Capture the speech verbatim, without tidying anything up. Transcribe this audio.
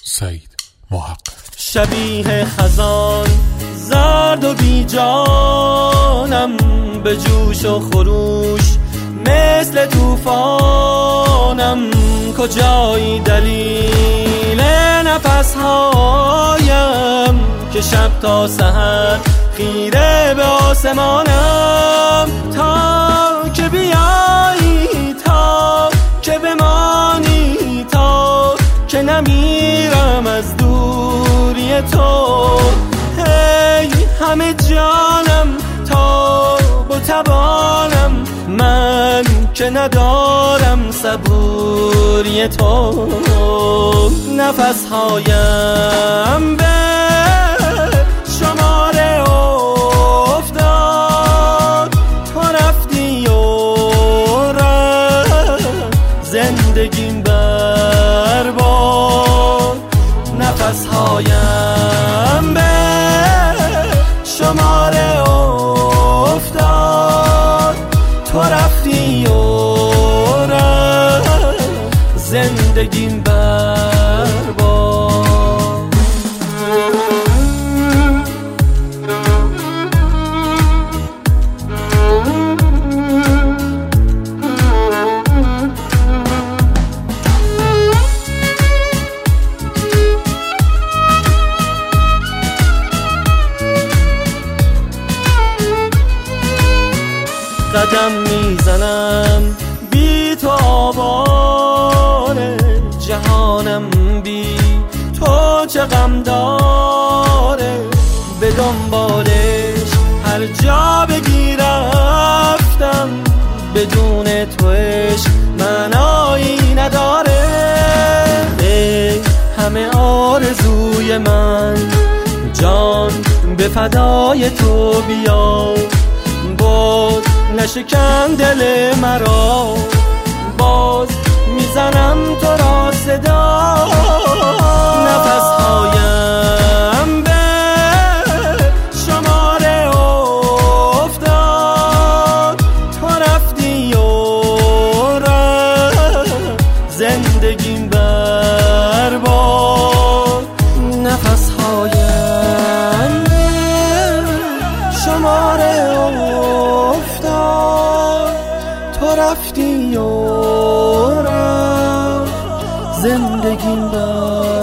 سعید محقق. شبیه خزان زرد و بی جانم، به جوش و خروش مثل طوفانم. کجایی دلیل نفس هایم که شب تا سحر خیره به آسمانم؟ تا که بیایی، تا که بمانی، تا که نمیرم از دوری تو. هی همه جانم تا با تبانم، من که ندارم صبوری تو. نفس هایم به شماره افتاد، تو رفتی و رفت زندگیم برباد. نفس هایم به شماره افتاد، تو رفتی و رفت زندگیم برباد. قدم میزنم بی تو، آواره جهانم بی تو چه غم داره. به دنبالش هر جا بگی رفتم، بدون تو عشق معنایی نداره. ای همه آرزوی من، جان به فدای تو بیا. باز نشکن دل مرا، باز میزنم تو را صدا. نفس هایم به شماره افتاد، تو رفتی و رفت زندگیم برباد. نفس هایم به شماره افتاد، تو رفتی و رفت زندگیم برباد.